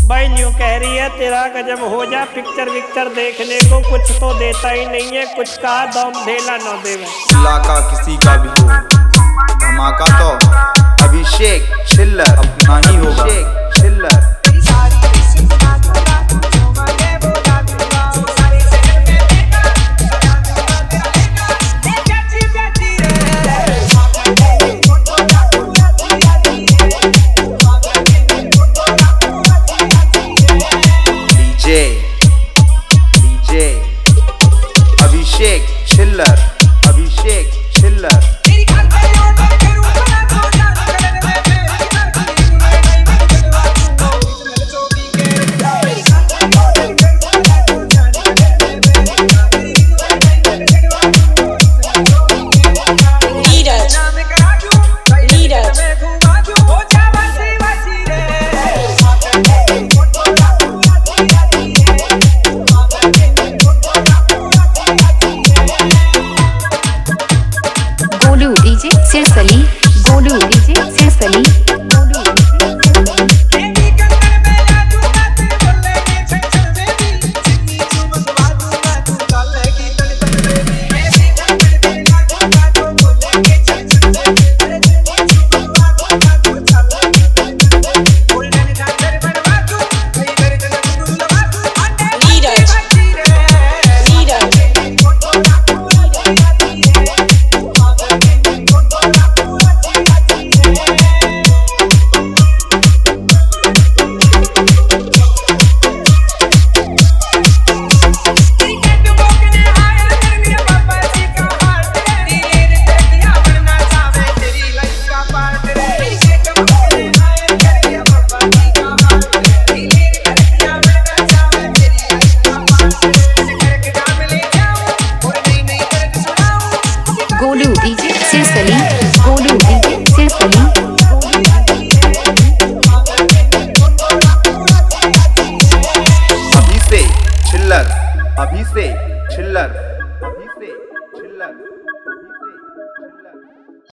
भाई न्यू कह रही है तेरा गजब हो जा, पिक्चर विक्चर देखने को कुछ तो देता ही नहीं है, कुछ का दम ढेला न देवे। इलाका किसी का भी हो, धमाका तो अभिषेक छिल्लर अपना ही होगा। Abhishek Chhillar DJ Abhishek Chhillar, Abhishek Chhillar. Golu DJ Sirsali, Golu DJ Sirsali, Golu DJ Sirsali, Golu DJ Sirsali. Abhishek Chhillar, Abhishek Chhillar.